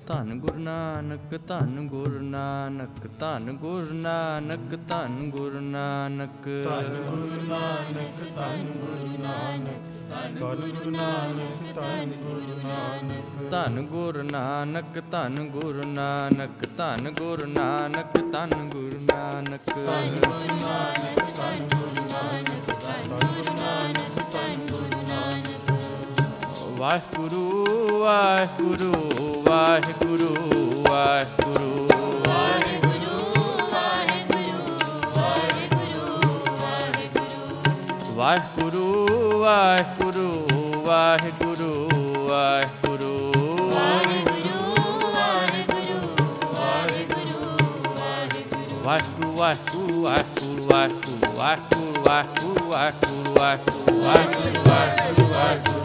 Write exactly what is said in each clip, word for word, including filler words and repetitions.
ਧੰਨ ਗੁਰੂ ਨਾਨਕ ਧੰਨ ਗੁਰੂ ਨਾਨਕ ਧੰਨ ਗੁਰੂ ਨਾਨਕ ਧੰਨ ਗੁਰੂ ਨਾਨਕ ਧੰਨ ਗੁਰੂ ਨਾਨਕ ਧੰਨ ਗੁਰੂ ਨਾਨਕ ਧੰਨ ਗੁਰੂ ਨਾਨਕ ਧੰਨ ਗੁਰੂ ਨਾਨਕ ਧੰਨ ਗੁਰੂ ਨਾਨਕ ਧੰਨ ਗੁਰੂ ਨਾਨਕ ਧੰਨ ਗੁਰੂ ਨਾਨਕ ਧੰਨ ਗੁਰੂ ਨਾਨਕ ਧੰਨ ਗੁਰੂ ਨਾਨਕ ਧੰਨ ਗੁਰੂ ਨਾਨਕ ਧੰਨ ਗੁਰੂ ਨਾਨਕ ਧੰਨ ਗੁਰੂ ਨਾਨਕ ਵਾਹਿਗੁਰੂ ਵਾਹਿਗੁਰੂ ਵਾਹਿਗੁਰੂ ਵਾਹਿਗੁਰੂ ਵਾਹਿਗੁਰੂ ਵਾਹਿਗੁਰੂ ਵਾਹਿਗੁਰੂ ਵਾਹਿਗੁਰੂ ਵਾਹਿਗੁਰੂ ਵਾਹਿਗੁਰੂ ਵਾਹਿਗੁਰੂ ਵਾਹਿਗੁਰੂ ਵਾਹਿਗੁਰੂ ਵਾਹਿਗੁਰੂ ਵਾਹਿਗੁਰੂ ਵਾਹਿਗੁਰੂ ਵਾਹਿਗੁਰੂ ਵਾਹਿਗੁਰੂ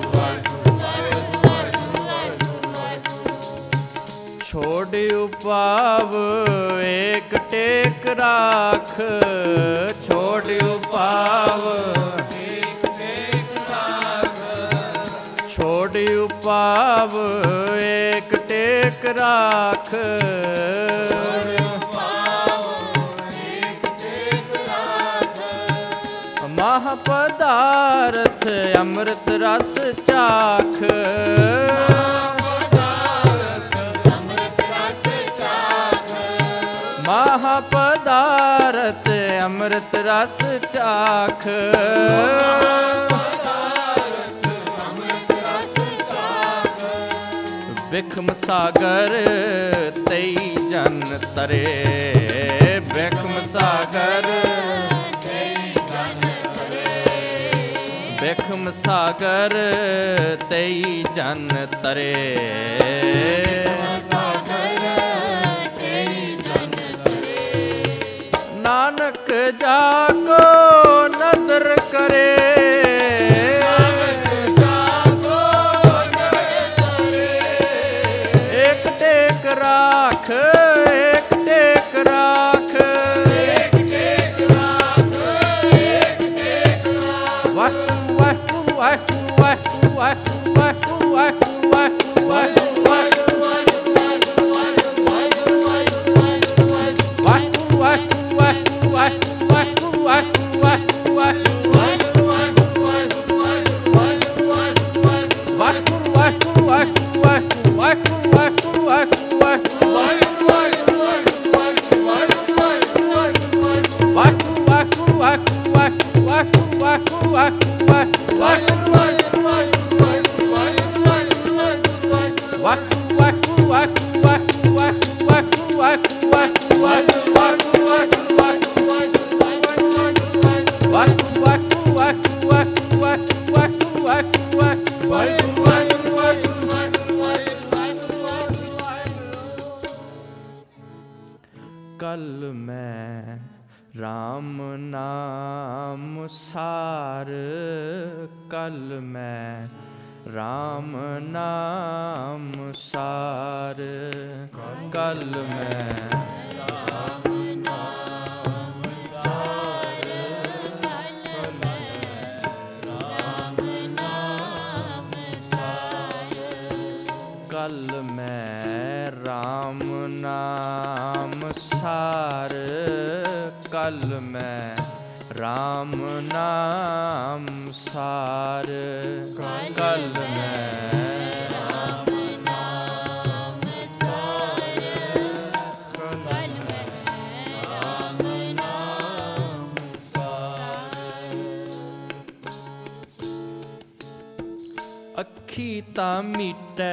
ਛੋੜ ਉਪਾਵ ਏਕ ਟੇਕ ਰਾਖ ਛੋੜ ਉਪਾਵ ਏਕ ਟੇਕ ਰਾਖ ਛੋੜ ਉਪਾਵ ਏਕ ਟੇਕ ਰਾਖ ਮਹਾਂ ਪਦਾਰਥ ਅੰਮ੍ਰਿਤ ਰਸ ਚਾਖ ਮਹਾਂ ਪਦਾਰਥ ਅੰਮ੍ਰਿਤ ਰਸ ਚਾਖ ਬਿਖਮ ਸਾਗਰ ਤਈ ਜਨ ਤਰੇ ਬਿਖਮ ਸਾਗਰ ਬਿਖਮ ਸਾਗਰ ਤਈ ਜਨ ਤਰੇ ਨਾਨਕ ਜਾ ਕੋ ਨਦਰ ਕਰੇ ਨਾਨਕ ਜਾ ਕੋ ਨਦਰ ਕਰੇ ਏਕ ਟੇਕ ਰਾਖ ਏਕ ਟੇਕ ਰਾਖ ਏਕ ਟੇਕ ਰਾਖ ਏਕ ਟੇਕ ਰਾਖ ਵਾਹਿਗੁਰੂ ਵਾਹਿਗੁਰੂ ਵਾਹਿਗੁਰੂ ਵਾਹਿਗੁਰੂ ਵਾਹਿਗੁਰੂ ਵਾਹਿਗੁਰੂ ਵਾਹਿਗੁਰੂ ਕਲ ਮੈਂ ਰਾਮ ਨਾਮ ਸਾਰ ਕਲ ਮੈਂ ਰਾਮ ਨਾਮ ਸਾਰ ਕਲ ਮੈਂ ਰਾਮ ਨਾਮ ਸਾਰ ਕਲ ਮੈਂ ਰਾਮ ਨਾਮ ਸਾਰ ਕਲ ਮੈਂ ਰਾਮ ਨਾਮ ਸਾਰ ਕਲ ਮੈਂ ਰਾਮ ਨਾਮ ਸਾਰ ਕਲ ਮੈਂ ਰਾਮ ਨਾਮ ਸਾਰ ਅੱਖੀ ਤਾਂ ਮੀਟੈ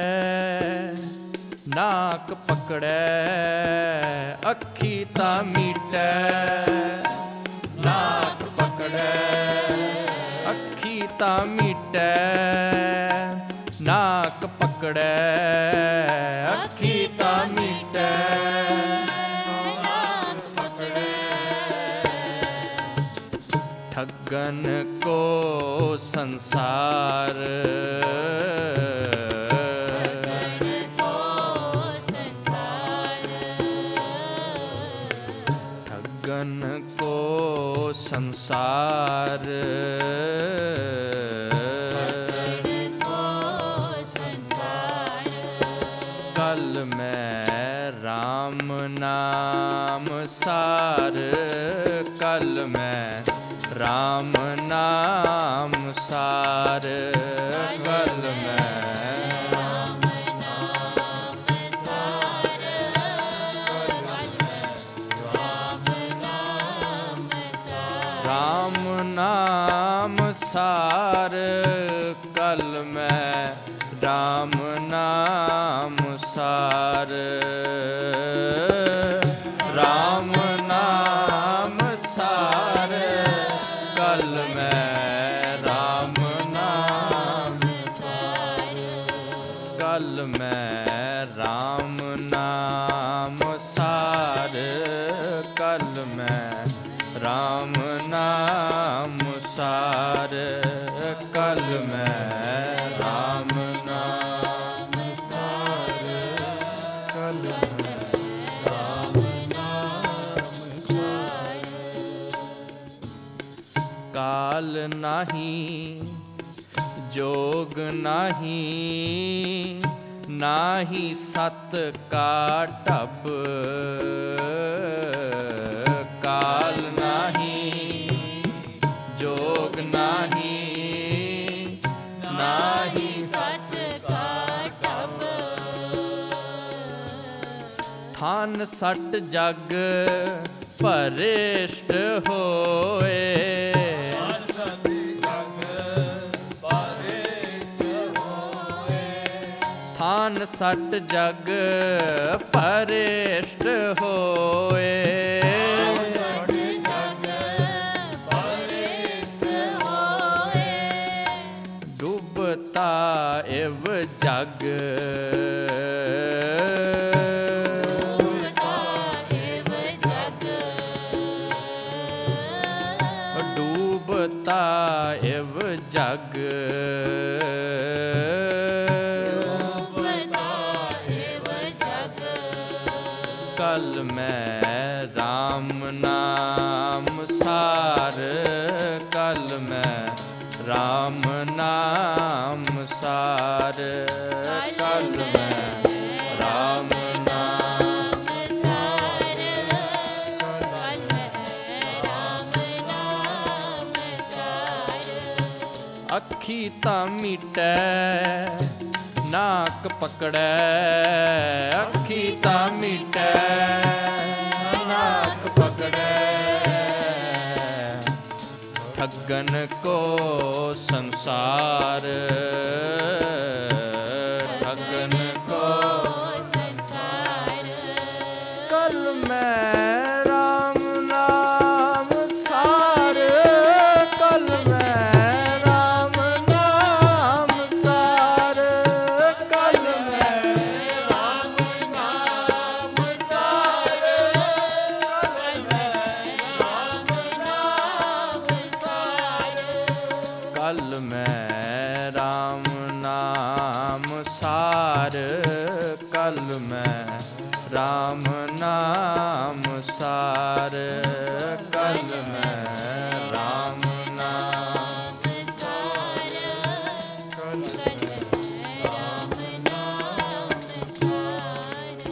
ਨਾਕ ਪਕੜੈ ਅੱਖੀ ਤਾਂ ਮੀਟੈ ਨਾਕ ਪਕੜੈ ਅੱਖੀ ਤਾਂ ਮੀਟੈ ਨਾਕ ਪਕੜੈ ਅੱਖੀ ਤਾਂ ਮੀਟੈ ਨਾਕ ਪਕੜੈ ਠੱਗਨ ਕੋ ਸੰਸਾਰ ਠੱਗਨ ਕੋ ਸੰਸਾਰ ਕਲ ਮੈਂ RAM ਨਾਮ ਸਾਰ, ਕਲ ਮੈਂ RAM ਨਾਮ ਸਾਰ, ਕਲ ਮੈਂ RAM ਨਾਮ ਸਾਰ, ਕਲ ਮੈਂ RAM ਨਾਮ ਸਾਰ, RAM ਨਾਮ ਸਾਰ, ਕਲ ਮੈਂ RAM ਨਾਮ ਸਾਰ, ਕਲ ਮੈਂ RAM ਨਾਮ ਸਾਰ, ਕਲ ਮੈਂ RAM ਨਾਮ ਸਾਰ, ਕਲ ਮੈਂ RAM ਨਾਮ ਸਾਰ, ਕਲ ਮੈਂ RAM ਨਾਮ ਸਾਰ। ਕਾਲ ਨਾਹੀ ਜੋਗ ਨਾਹੀ, ਨਾਹੀ ਸਤ ਕਾ ਢਬ, ਕਾਲ ਨਾਹੀ ਜੋਗ ਨਾਹੀ, ਨਾਹੀ ਸਤ ਕਾ ਢਬ, ਥਨ ਸੱਟ ਜਗ ਭਰਿਸ਼ਟ ਹੋਏ, ਥਨ ਸੱਟ ਜਗ ਭਰਿਸ਼ਟ ਹੋਏ, ਡੁੱਬਤਾ ਇਵ ਜਗ, ਡੂਬਤਾ ਇਵ ਜਗ, ਕਲ ਮੈਂ RAM ਨਾਮ ਸਾਰ, ਕਲ ਮੈਂ RAM ਨਾਮ ਸਾਰ, ਕਲ ਮੈਂ RAM ਨਾਮ ਸਾਰ, ਕਲ ਮੈਂ RAM ਨਾਮ ਸਾਰ। ਅੱਖੀ ਤਾਂ ਮੀਟੈ ਨਾਕ ਪਕੜੈ, ਅੱਖੀ ਤਾਂ ਮੀਟੈ ਨਾਕ ਪਕੜੈ, ਠੱਗਨ ਕੋ ਸੰਸਾਰ, ਠੱਗਨ ਕੋ ਸੰਸਾਰ, ਕਲ ਮੈਂ RAM ਨਾਮ ਸਾਰ, ਕਲ ਮੈਂ RAM ਨਾਮ ਸਾਰ, ਕਲ ਮੈਂ RAM ਨਾਮ ਸਾਰ, ਕਲ ਮੈਂ RAM ਨਾਮ ਸਾਰ, ਕਲ ਮੈਂ RAM ਨਾਮ ਸਾਰ, ਕਲ ਮੈਂ RAM ਨਾਮ ਸਾਰ, ਕਲ ਮੈਂ RAM ਨਾਮ ਸਾਰ, ਕਲ ਮੈਂ RAM ਨਾਮ ਸਾਰ।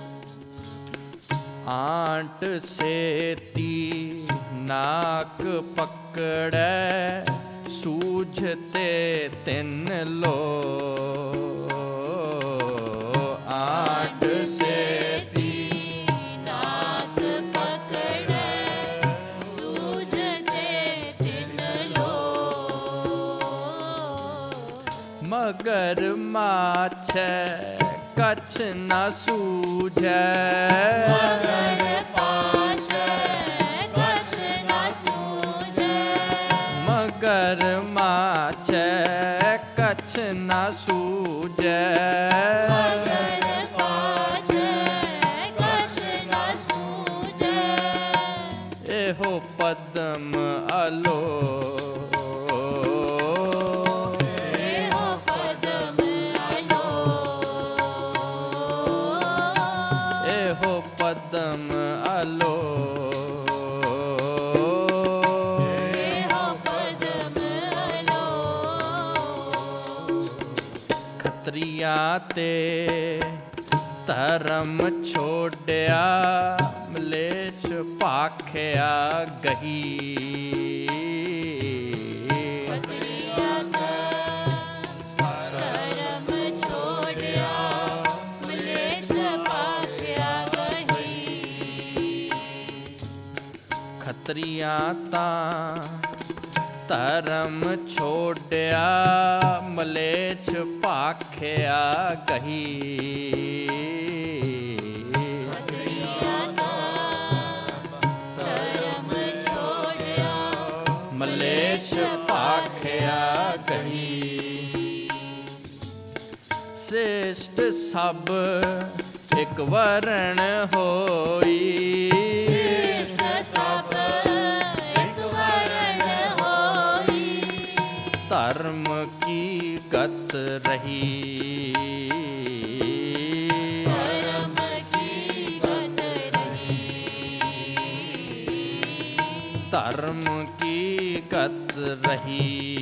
ਆਂਟ ਸੇਤੀ ਨਾਕ ਪਕੜੈ, ਸੂਝਤੇ ਤਿੰਨ ਲੋ, ਆਂਟ ਸੇਤੀ ਨਾਕ ਪਕੜੈ, ਸੂਝਤੇ ਤਿੰਨ ਲੋ, ਮਗਰ ਮਾਛੈ ਕਛ ਨ ਸੂਝੈ, ਮਗਰ ਮਾਛੈ ਕਛ ਨ ਸੂਝੈ, ਮਗਰ ਮਾਛੈ ਕਛ ਨ ਸੂਝੈ, ਮਗਰ ਮਾਛੈ ਕਛ ਨ ਸੂਝੈ, ਇਹੋ ਪਦਮ ਅਲੋ, ਪਦਮ ਅਲੋ, ਇਹੋ ਪਦਮ ਅਲੋ, ਖਤਰੀਆਂ ਤੇ ਧਰਮ ਛੋੜਿਆ ਮਲੇਛ ਭਾਖਿਆ ਗਹੀ। ਧਰਮ ਛੋੜਿਆ ਮਲੇਛ ਭਾਖਿਆ ਗਹੀ। ਖਤਰੀਆਂ ਤਾਂ ਧਰਮ ਛੋੜਿਆ ਮਲੇਛ ਭਾਖਿਆ ਗਹੀ। ਧਰਮ ਛੋੜਿਆ ਮਲੇਛ ਭਾਖਿਆ ਗਹੀ। ਸ੍ਰੇਸ਼ਟ ਸਭ ਇੱਕ ਵਰਣ ਹੋਈ। ਸ੍ਰੇਸ਼ਟ ਸਭ ਇੱਕ ਵਰਣ ਹੋਈ। ਧਰਮ ਕੀ ਗਤ ਰਹੀ। ਧਰਮ ਕੀ ਗਤ ਰਹੀ। ਧਰਮ ਕੀ ਗਤ ਰਹੀ।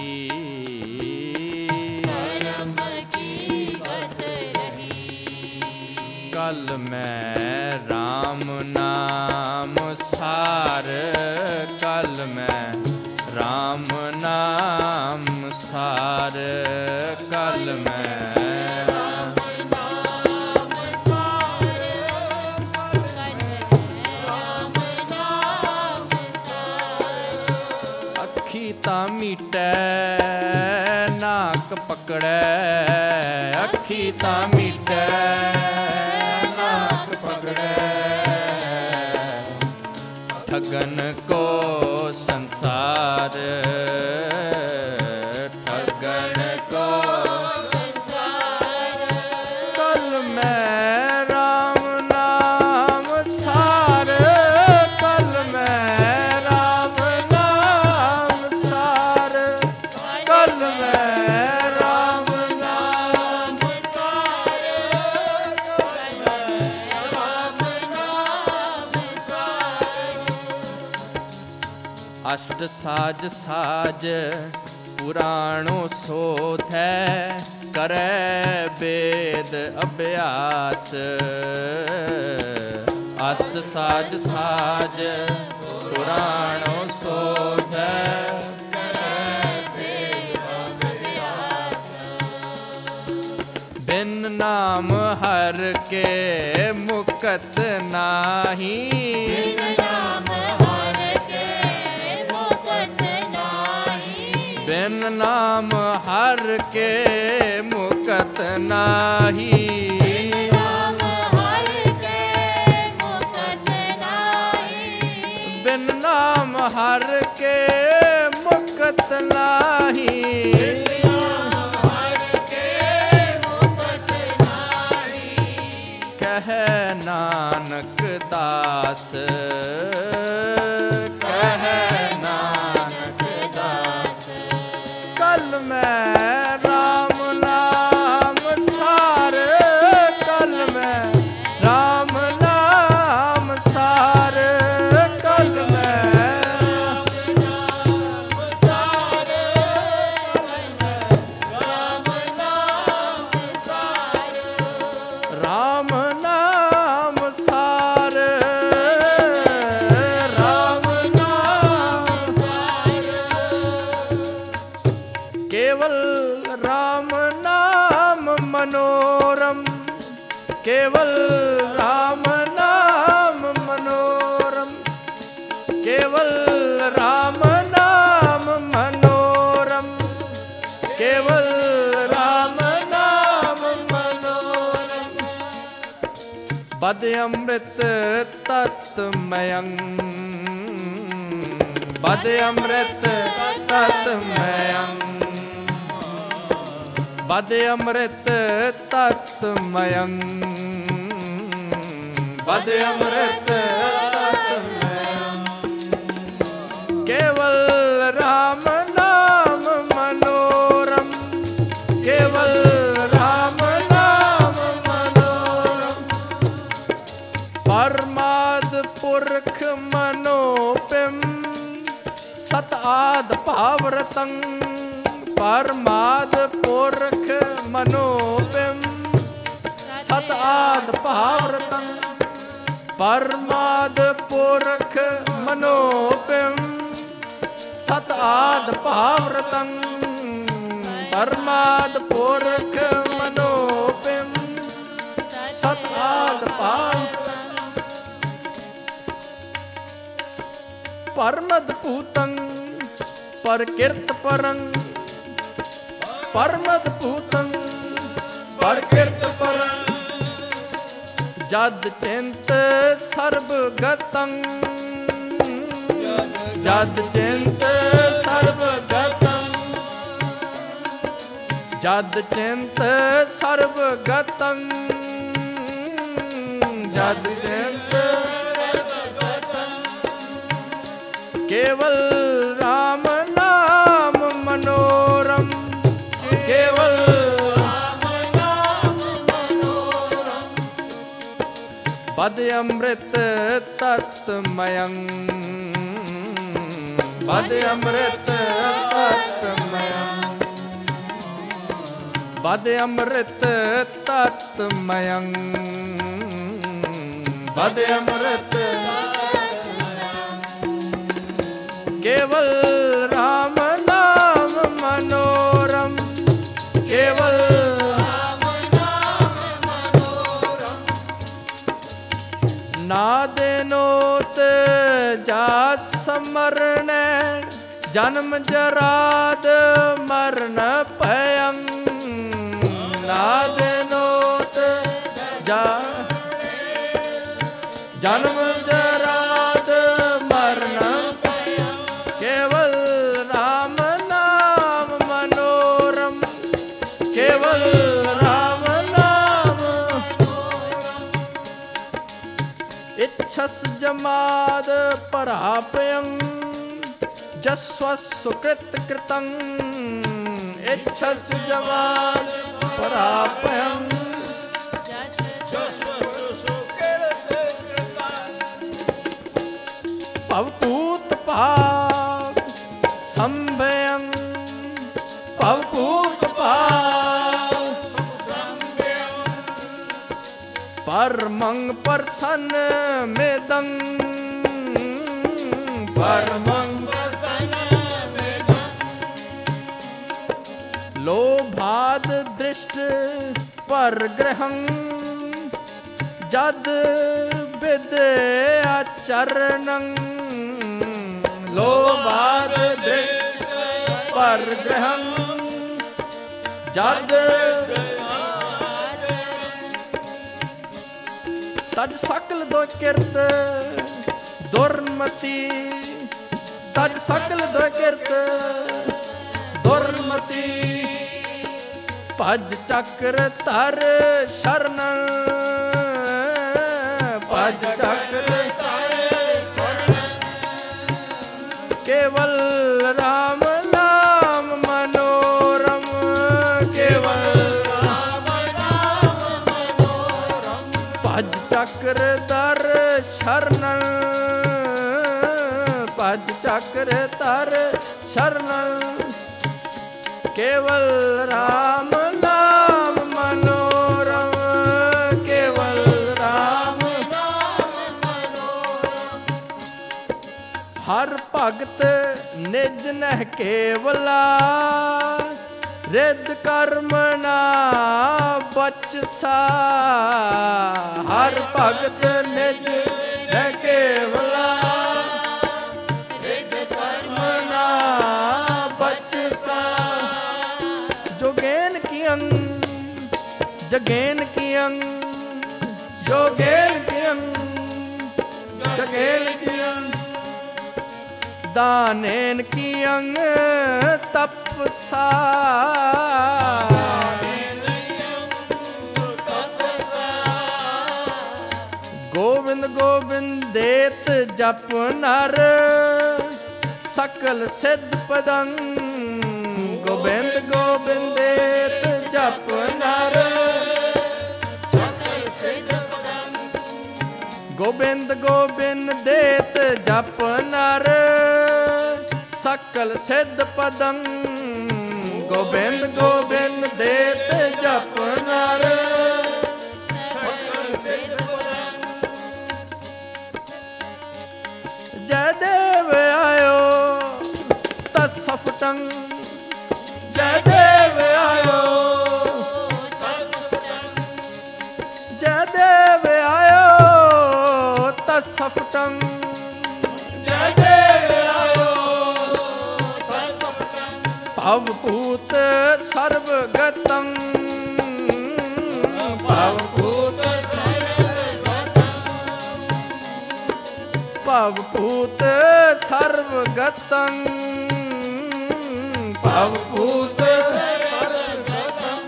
ਧਰਮ ਕੀ ਗਤ ਰਹੀ। ਕਲ ਮੈਂ ਰਾਮ ਨਾਮ ਸਾਰ। ਕਲ ਮੈਂ ਰਾਮ ਨਾਮ ਸਾਰ। ਕਲ ਮੈਂ ਰਾਮ ਨਾਮ ਸਾਰ। ਰਾਮ ਨਾਮ ਸਾਰ। ਅੱਖੀ ਤਾਂ ਮੀਟੈ ਨਾਕ ਪਕੜੈ। ਅੱਖੀ ਤਾਂ ਮੀਟੈ ਨਾਕ ਪਕੜੈ। ਠਗਨ ਕੋ ਸੰਸਾਰ। ਠਗਨ ਕੋ ਸੰਸਾਰ। ਕਲ ਮੈਂ ਰਾਮ ਨਾਮ ਸਾਰ। ਕਲ ਮੈਂ ਰਾਮ ਨਾਮ ਸਾਰ। ਕਲ ਮੈਂ ਰਾਮ ਨਾਮ ਸਾਰ। ਰਾਮ ਨਾਮ ਸਾਰ। ਅਸ਼ਟ ਸਾਜ ਸਾਜ ਪੁਰਾਣੋ ਸੋਧੈ। ਕਰੈ ਵੇਦ ਅਭਿਆਸ। ਅਸ਼ਟ ਸਾਜ ਸਾਜ ਪੁਰਾਣੋ ਸੋਧੈ। ਬਿਨ ਨਾਮ ਹਰ ਕੇ ਮੁਕਤ ਨਾਹੀ। ਨਾਮ ਹਰਿ ਕੇ ਮੁਕਤ ਨਾਹੀ। ਬਿਨ ਨਾਮ ਹਰ ਕੇ ਮੁਕਤ ਨਾਹੀ। ਨਾਮ ਹਰਿ ਕੇ ਮੁਕਤ ਨਾਹੀ। ਬਿਨ ਨਾਮ ਹਰ ਕੇ ਮੁਕਤ ਨਾਹੀ। ਨਾਮ ਹਰਿ ਕੇ ਮੁਕਤ ਨਾਹੀ। ਕਹਿ ਨਾਨਕ ਦਾਸ। ਕਹਿ ਨਾਨਕ ਦਾਸ। ਕਲ ਮੈਂ ਰਾਮ ਨਾਮ ਸਾਰ। ਕਲ ਮੈਂ ਰਾਮ ਨਾਮ ਸਾਰ। ਕਲ ਮੈਂ ਨਾਮ ਸਾਰ। ਰਾਮ ਨਾਮ ਸਾਰ। ਰਾਮ ਨਾਮ ਸਾਰ। ਰਾਮ ਨਾਮ ਸਾਰ। ਕੇਵਲ ਰਾਮ ਨਾਮ ਮਨੋਰਮ। ਕੇਵਲ ਰਾਮ ਨਾਮ ਮਨੋਰਮ। ਕੇਵਲ ਰਾਮ ਨਾਮ ਮਨੋਰਮ। ਕੇਵਲ ਰਾਮ ਨਾਮ ਮਨੋਰਮ। ਬਦ ਅੰਮ੍ਰਿਤ ਤਤਮਯੰ। ਬਦ ਅੰਮ੍ਰਿਤ ਤਤਮਯੰ। ਬਦ ਅੰਮ੍ਰਿਤ ਤਤਮਯੰ। ਬਦ ਅੰਮ੍ਰਿਤ ਤਤਮਯੰ। ਕੇਵਲ ਰਾਮ ਨਾਮ ਮਨੋਰਮ। ਕੇਵਲ ਰਾਮ ਨਾਮ ਮਨੋਰਮ। ਪਰਮਾਦ ਪੁਰਖ ਮਨੋਪਿਮ। ਸਤ ਆਦ ਭਾਵਰਤੰ। ਪਰਮਾਦ ਪੁਰਖ ਮਨੋਪਿਮ। ਸਤ ਆਦ ਭਾਵ ਰਤਨ ਪਰਮਾਦ ਪੁਰਖ ਮਨੋਪਿਮ ਸਤ ਆਦ ਭਾਵ ਰਤਨ ਪਰਮਾਦ ਪੁਰਖ ਮਨੋਪਿਮ ਸਤ ਆਦ ਭਾਵ ਪਰਮਦ ਭੂਤੰ ਪਰਕਿਰਤ ਪਰੰ ਪਰਮਦ ਭੂਤੰ ਪਰਕਿਰਤ ਪਰੰ ਜਦ ਚਿੰਤ ਸਰਬ ਗਤੰ ਜਦ ਚਿੰਤ ਸਰਬ ਗਤੰ ਜਦ ਚਿੰਤ ਸਰਬ ਗਤੰ ਜਦ ਚਿੰਤ ਕੇਵਲ ਰਾਮ ਨਾਮ ਮਨੋਰਮ ਕੇਵਲ ਰਾਮ ਨਾਮ ਮਨੋਰਮ ਬਦ ਅੰਮ੍ਰਿਤ ਤਤਮਯੰ ਬਦ ਅੰਮ੍ਰਿਤ ਤਤਮਯੰ ਬਦ ਅੰਮ੍ਰਿਤ ਤਤਮਯੰ ਬਦ ਅੰਮ੍ਰਿਤ ਕੇਵਲ ਰਾਮ ਨਾਮ ਮਨੋਰਮ ਕੇਵਲ ਰਾਮ ਨਾਮ ਮਨੋਰਮ ਨਾਦੇ ਨੋਤ ਜਾ ਸਮਰਣੈ ਜਨਮ ਜਰਾਦ ਮਰਨ ਭਯੰ ਨਾਦੇ ਨੋਤ ਜਾ ਜਨਮ ਜਰਾਦ ਮਰਨ ਕੇਵਲ ਰਾਮ ਨਾਮ ਮਨੋਰਮ ਕੇਵਲ ਰਾਮ ਨਾਮ ਇੱਛਸ ਜਮਾਦ ਪਰਾਪਯੰ ਜਸਵ ਸੁਕ੍ਰਿਤ ਕ੍ਰਿਤੰ ਇੱਛਸ ਜਮਾਦ ਪਰਾਪਯੰ ਭਵਭੂਤ ਭਾਗ ਸੰਭਯੰ ਭਵਭੂਤ ਭਾਗ ਸੰਭਯੰ ਪਰਮੰ ਪ੍ਰਸੰਨ ਮੇਦੰ ਪਰਮੰ ਪ੍ਰਸੰਨ ਮੇਦੰ ਲੋਭਾਦ ਦ੍ਰਿਸ਼ਟ ਪਰਗ੍ਰਹੰ ਜਦ ਵਿਦ ਆਚਰਣੰ ਲੋਭਾਦ ਦ੍ਰਿਸ਼ਟ ਪਰਗ੍ਰਹੰ ਜਦ ਤਦ ਸਕਲ ਦੋ ਕਿਰਤ ਦੁਰਮਤੀ ਤਦ ਸਕਲ ਦੋ ਕਿਰਤ ਦੁਰਮਤੀ ਭਜ ਚੱਕਰ ਧਰ ਸ਼ਰਨ ਭਜ ਚੱਕਰ ਧਰ ਸ਼ਰਨ ਕੇਵਲ ਰਾਮ ਨਾਮ ਮਨੋਰਮ ਕੇਵਲ ਰਾਮ ਨਾਮ ਮਨੋਰਮ ਭਜ ਚੱਕਰ ਧਰ ਸ਼ਰਨ ਭਜ ਚੱਕਰ ਧਰ ਸ਼ਰਨ ਕੇਵਲ ਰਾਮ ਨਾਮ ਮਨੋਰਮ ਕੇਵਲ ਰਾਮ ਨਾਮ ਮਨੋਰਮ ਹਰ ਭਗਤ ਨਿਜ ਨਹਿ ਕੇਵਲਾ ਰਿਦ ਕਰਮ ਨਾ ਬਚਸਾ ਹਰ ਭਗਤ ਨਿਜ ਨਹਿ ਕੇਵਲਾ ਰਿਦ ਕਰਮ ਨਾ ਬਚਸਾ ਜੋਗੇਨ ਕੀਅੰ ਜਗੇਨ ਕੀਅੰ ਜੋਗੇਨ ਕੀਅੰ ਜਗੇਨ ਕੀਅੰ ਦਾਨੇਨ ਕੀਅੰ ਤਪਸਾ ਗੋਬਿੰਦ ਗੋਬਿੰਦ ਦੇਤ ਜਪ ਨਰ ਸਕਲ ਸਿੱਧ ਪਦੰ ਗੋਬਿੰਦ ਗੋਬਿੰਦ ਦੇਤ ਜਪ ਨਰ ਸਕਲ ਸਿੱਧ ਪਦੰ ਗੋਬਿੰਦ ਗੋਬਿੰਦ ਦੇਤ ਜਪ ਨਰ ਸਕਲ ਸਿੱਧ ਪਦੰ ਗੋਬਿੰਦ ਗੋਬਿੰਦ ਦੇਤ ਜਪ ਨਰ ਸਫਟੰ ਜੈ ਦੇਵ ਆਇਓ ਤੈ ਸਫਟੰ ਭਵ ਭੂਤ ਸਰਬ ਗਤੰ ਭਵ ਭੂਤ ਸਰਬ ਗਤੰ ਭਵ ਭੂਤ ਸਰਬ ਗਤੰ ਭਵ ਭੂਤ ਸਰਬ ਗਤੰ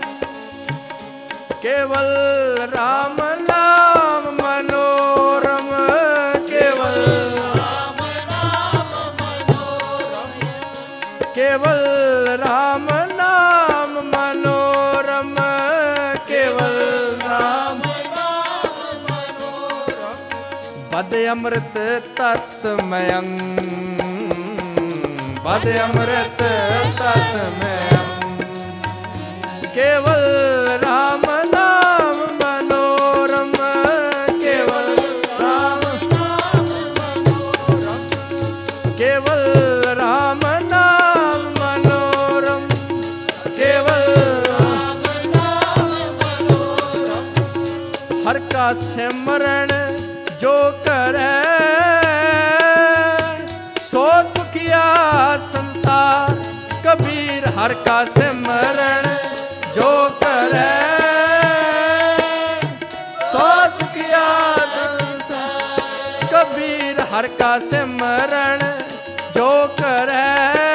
ਕੇਵਲ ਰਾਮ ਨਾਮ ਮਨੋਰਮ ਕੇਵਲ ਰਾਮ ਨਾਮ ਮਨੋਰਮ ਕੇਵਲ ਰਾਮ ਨਾਮ ਮਨੋਰਮ ਕੇਵਲ ਰਾਮ ਨਾਮ ਮਨੋਰਮ ਬਦ ਅੰਮ੍ਰਿਤ ਤਤਮਯੰ ਬਦ ਅੰਮ੍ਰਿਤ ਤਤਮਯੰ ਕੇਵਲ ਰਾਮ ਨਾਮ ਮਨੋਰਮ ਕੇਵਲ ਰਾਮ ਨਾਮ ਮਨੋਰਮ ਕੇਵਲ ਰਾਮ ਨਾਮ ਮਨੋਰਮ ਕੇਵਲ ਰਾਮ ਨਾਮ ਮਨੋਰਮ ਹਰ ਕਾ ਸਿਮਰਨ ਜੋ ਕਰੈ ਸੋ ਸੁਖੀਆ ਸੰਸਾਰ ਕਬੀਰ ਹਰ ਕਾ ਸਿਮਰਨ ਜੋ ਕਰੈ ਸੋ ਸੁਖੀਆ ਸੰਸਾਰ ਕਬੀਰ ਹਰ ਕਾ ਸਿਮਰਨ ਜੋ ਕਰੈ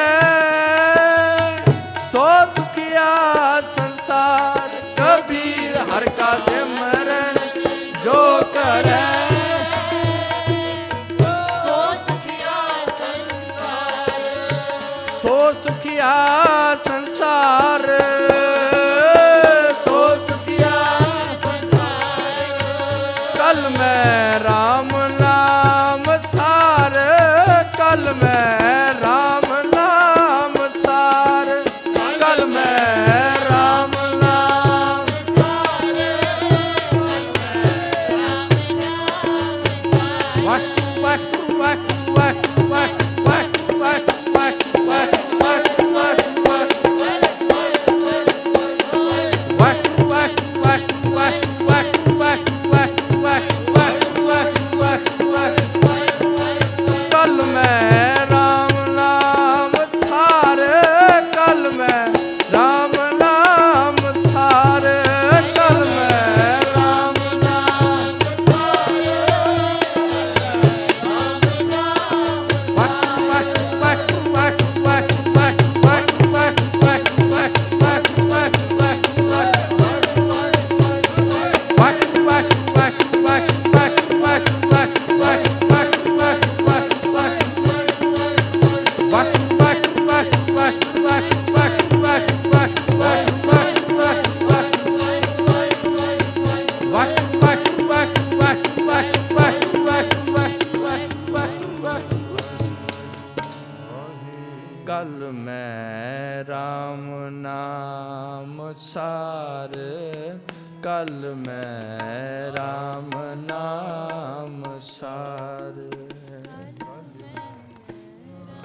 ਸੋ ਸੁਖੀਆ ਸੰਸਾਰ ਕਬੀਰ ਹਰ ਕਾ ਸਿਮਰਨ ਜੋ ਕਰੈ ਸੋ ਸੁਖੀਆ ਸੰਸਾਰ ਸੋ ਸੁਖੀਆ ਸੰਸਾਰ ਕਲ ਮੈਂ ਰਾਮ ਨਾਮ ਸਾਰ ਕਲ ਮੈਂ ਰਾਮ ਨਾਮ ਸਾਰ ਕਲ ਮੈਂ ਰਾਮ ਨਾਮ ਸਾਰ ਵਕ ਵਕ ਵਕ ਵਕ ਵਕ ਵਕ ਵਕ ਵਕ ਕਲ ਮੈਂ ਰਾਮ ਨਾਮ ਸਾਰ ਕਲ ਮੈਂ ਰਾਮ ਨਾਮ ਸਾਰ ਕਲ ਮੈਂ ਰਾਮ ਨਾਮ ਸਾਰ ਕਲ ਮੈਂ ਰਾਮ ਨਾਮ ਸਾਰ ਕਲ ਮੈਂ ਰਾਮ ਨਾਮ ਸਾਰ